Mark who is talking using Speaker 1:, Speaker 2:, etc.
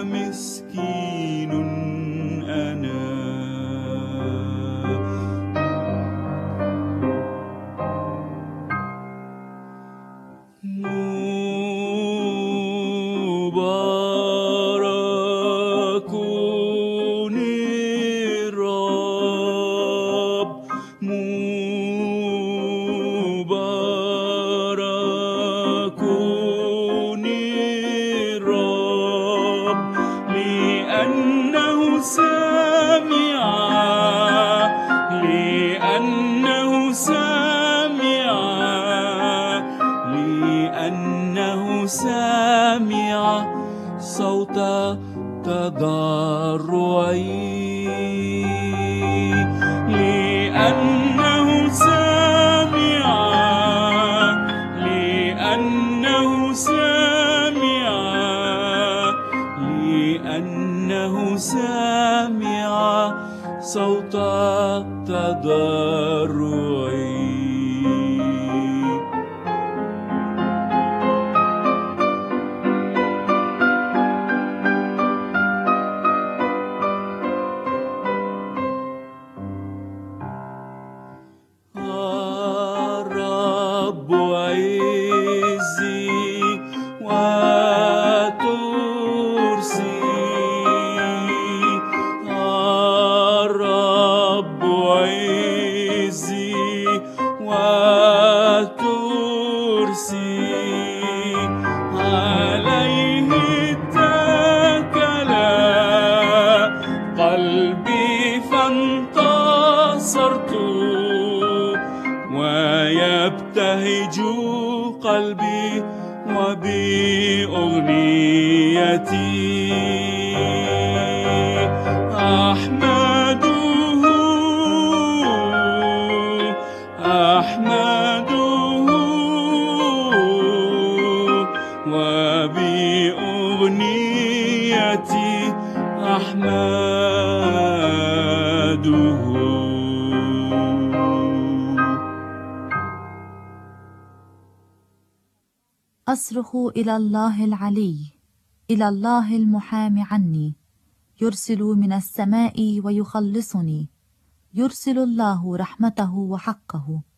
Speaker 1: مسكين أنا. مبارك الرب، مبارك الرب، لأنه سمع، لأنه سمع، لأنه سمع صوت تضرعي، لأنه سمع، لأنه سمع، لأنه سمع صوت تضرعي. الرب عزي وترسي، الرب عزي وترسي، عليه اتكل قلبي فانتصرت، ويبتهج قلبي وبأغنيتي أحمده، أحمده، وبأغنيتي أحمده.
Speaker 2: أصرخ إلى الله العلي، إلى الله المحامي عني، يرسل من السماء ويخلصني، يرسل الله رحمته وحقه.